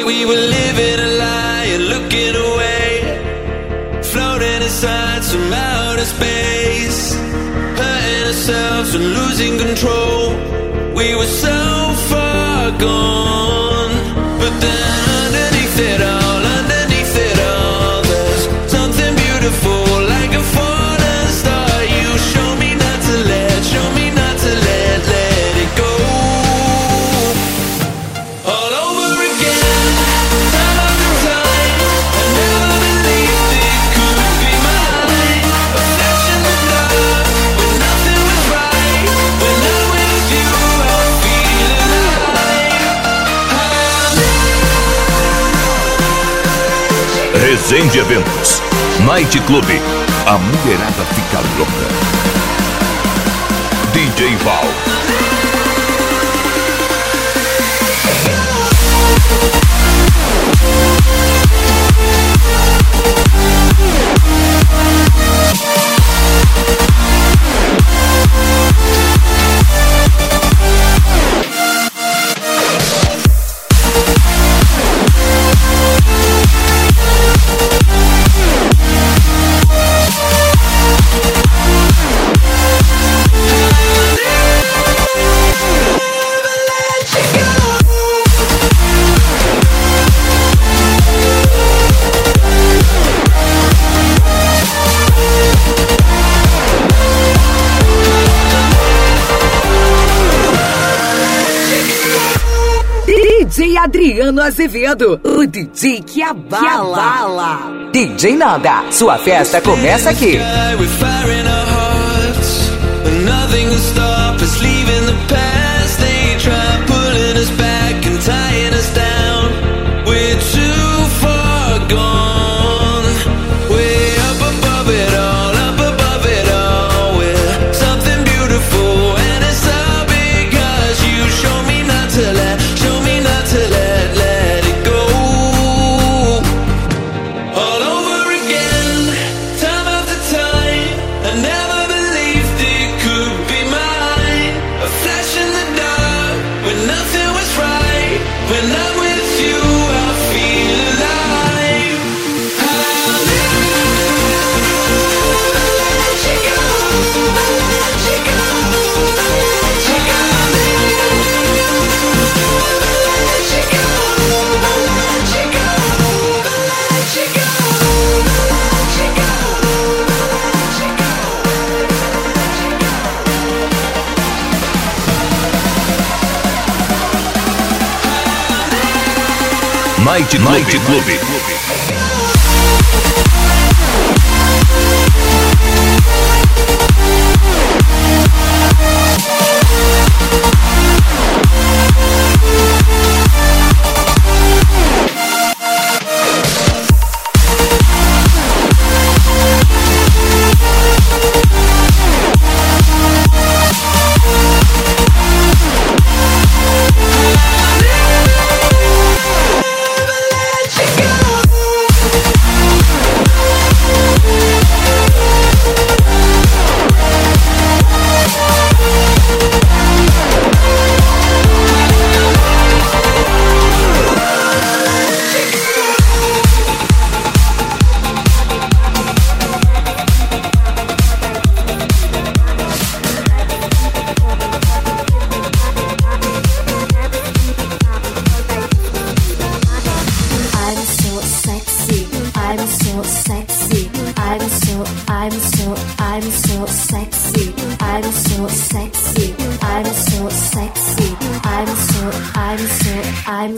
like we were living a lie and looking away, floating inside some outer space, hurting ourselves and losing control. We were so far gone, but then underneath it all, there's something beautiful like a falling star. You show me not to let it go. All over again, time after time. I never believed it could be mine. A flash in the dark when nothing was right. When I'm with you, I feel alive. Resende Eventos, Night Club, a mulherada fica louca. DJ Val. DJ Adriano Azevedo, o DJ que abala. DJ Nanda, sua festa começa aqui. Night Club. I'm